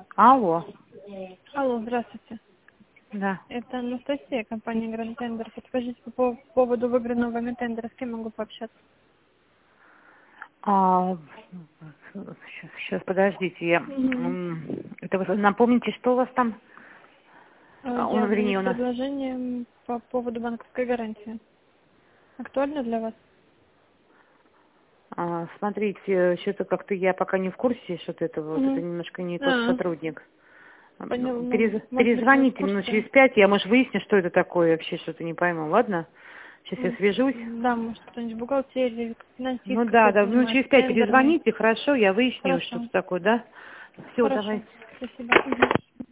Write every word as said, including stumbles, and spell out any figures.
Алло. Алло, здравствуйте. Да. Это Анастасия, компания Grand Tender. Подскажите по пов- поводу выигранного вами тендера, с кем могу пообщаться? А, сейчас, сейчас, подождите, я... Угу. м, Это вы напомните, что у вас там? А, Я он, звоню вернее, с у нас... предложением по поводу банковской гарантии. Актуально для вас? А, смотрите, что-то как-то я пока не в курсе, что-то этого, вот это Угу. немножко не тот А, сотрудник. А, понял, ну, Перез- может быть, не в Перезвоните минут курсе. через пять, я, может, выясню, что это такое, вообще что-то не пойму, ладно? Сейчас я М, свяжусь. Да, может, кто-нибудь в бухгалтерии или Ну финансист да, какой-то да, ну через занимается, пять тендерный. перезвоните, хорошо, я выясню, что Хорошо, это такое, да? Все, хорошо. давайте. Спасибо. Мгм.